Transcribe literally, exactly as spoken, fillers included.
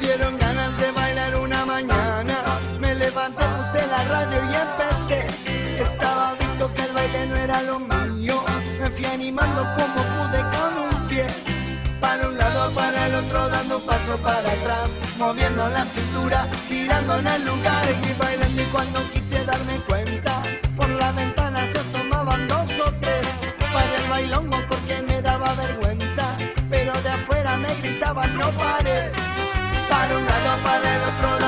dieron ganas de bailar una mañana. Me levanté, puse la radio y empecé. Estaba visto que el baile no era lo mío. Me fui animando como pude con un pie. Para un lado, para el otro, dando un paso para atrás, moviendo la cintura, girando en el lugar. Y bailando, y cuando quise darme cuenta, por la ventana se asomaban dos o tres. Para el bailongo porque me daba vergüenza, pero de afuera me gritaban no pares. Para un lado, para el otro lado,